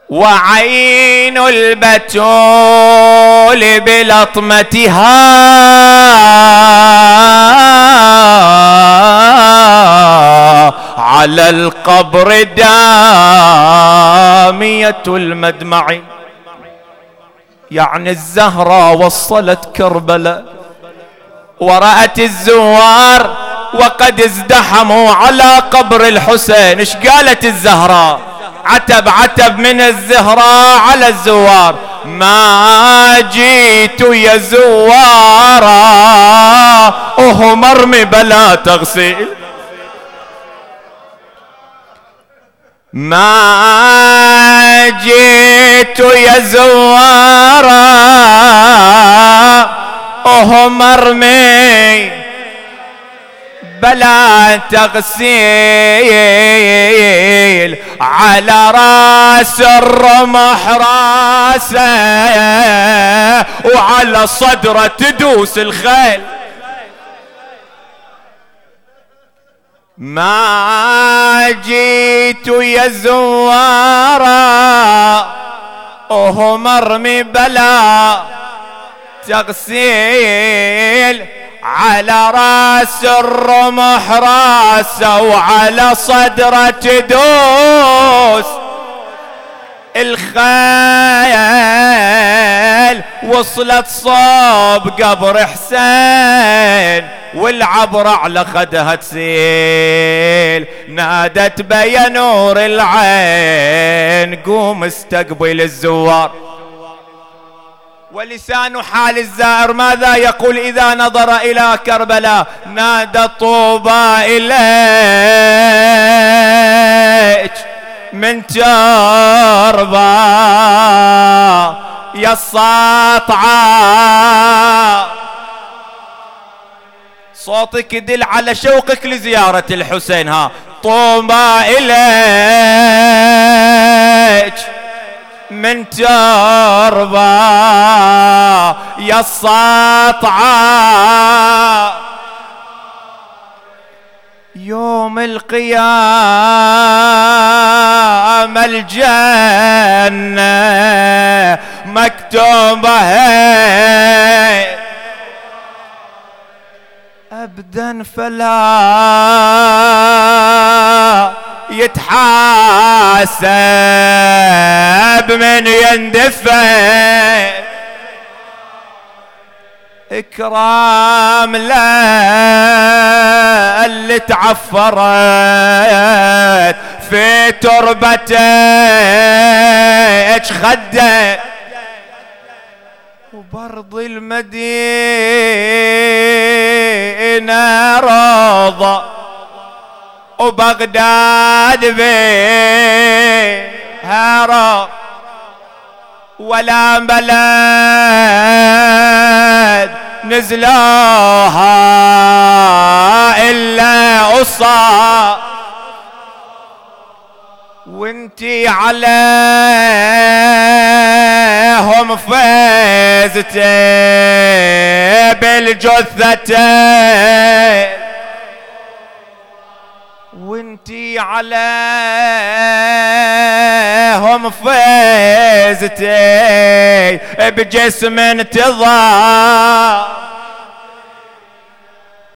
وعين البتول بلطمتها على القبر دامية المدمع. يعني الزهراء وصلت كربلاء ورأت الزوار وقد ازدحموا على قبر الحسين. ايش قالت الزهراء؟ عتب من الزهراء على الزوار: ما جيت يا زوارا وهو مرمي بلا تغسيل. ما جيت يا زوارا وهو مرمي بلا تغسيل، على راس الرمح راسه وعلى صدره تدوس الخيل. ما جيت يا زوارا وهو مرمي بلا تغسيل، على راس الرمح راسه وعلى صدره تدوس الخيل. وصلت صوب قبر حسين والعبر على خدها تسيل. نادت بيا نور العين قوم استقبل الزوار. ولسان حال الزائر ماذا يقول إذا نظر إلى كربلاء؟ نادى طوبى إليك من تربى يا الساطعة. صوتك يدل على شوقك لزيارة الحسين. ها طوبى إليك من تربى يا الساطعة. يوم القيامة الجنة مكتوبة أبدا فلا يتحاسب من يندفع. إكرام لا اللي تعفرت في تربتك خده، وبرض المدينة روضة وبغداد بها روضة، ولا بلد نزلوها إلا أصاب. وانتي عليهم فزتي بالجثتين، وانتي عليهم فزتي بجسم انتظار.